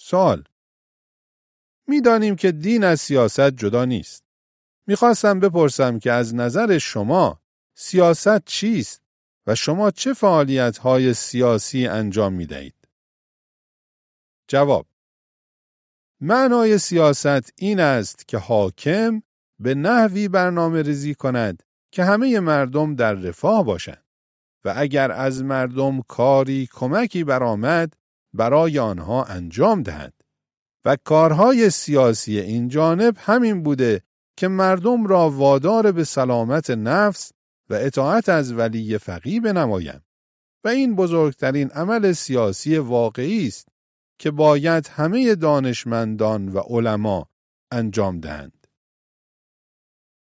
سوال: می‌دانیم که دین از سیاست جدا نیست. می‌خواستم بپرسم که از نظر شما سیاست چیست و شما چه فعالیت‌های سیاسی انجام می‌دهید؟ جواب: معنای سیاست این است که حاکم به نحوی برنامه‌ریزی کند که همه مردم در رفاه باشند و اگر از مردم کاری کمکی برآمد برای آنها انجام دهند. و کارهای سیاسی این جانب همین بوده که مردم را وادار به سلامت نفس و اطاعت از ولی فقیه بنمایند و این بزرگترین عمل سیاسی واقعی است که باید همه دانشمندان و علما انجام دهند.